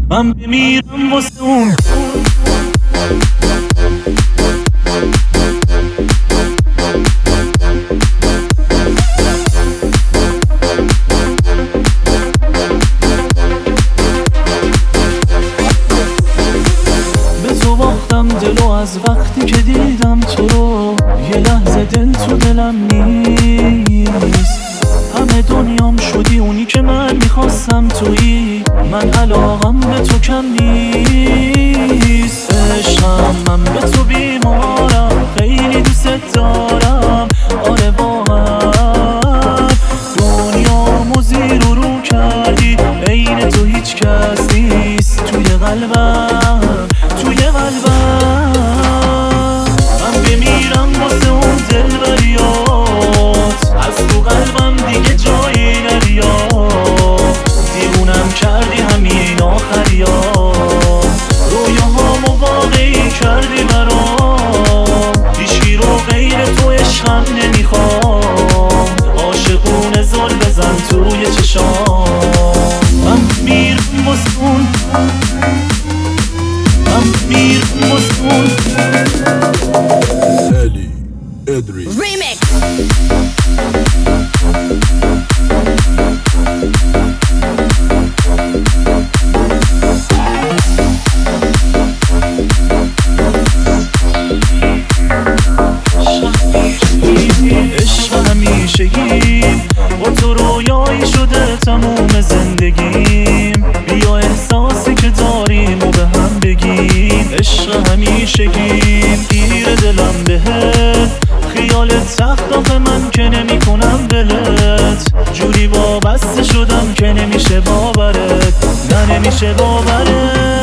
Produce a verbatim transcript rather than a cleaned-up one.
من بمیرم واسه اون. به تو باختم دلو از وقتی که دیدم تو رو، یه لحظه دل تو دلم نیست. همه دنیام شدی اونی که من میخواستم تویی، من علاقم به تو کم نیست. عشقم من به تو بیمارم، خیلی دوست دارم. آره واقعا دنیامو زیر و رو کردی، عین تو هیچ کس نیست توی قلبم، توی قلبم. من بمیرم واسه اون دلبریات، از تو قلبم دیگه جایی نریاد. دیوونم کردی همین آخریات، رویاهامو واقعی کردی برام. هیچکی رو غیر تو عشقم نمیخوام، عاشقونه زل بزن توی چشام. من میرم واسه اون، من میرم واسه اون. الی ادریس Remix. عشق همیشگیم با تو رویایی شده تموم زندگیم. بیا احساسی که داریم و به هم بگیم. عشق همیشگیم گیر دلم بهت، خیالت سخت آخه من که نمی کنم دلت. جوری وابسته شدم که نمیشه باورت، نه نمیشه باورت.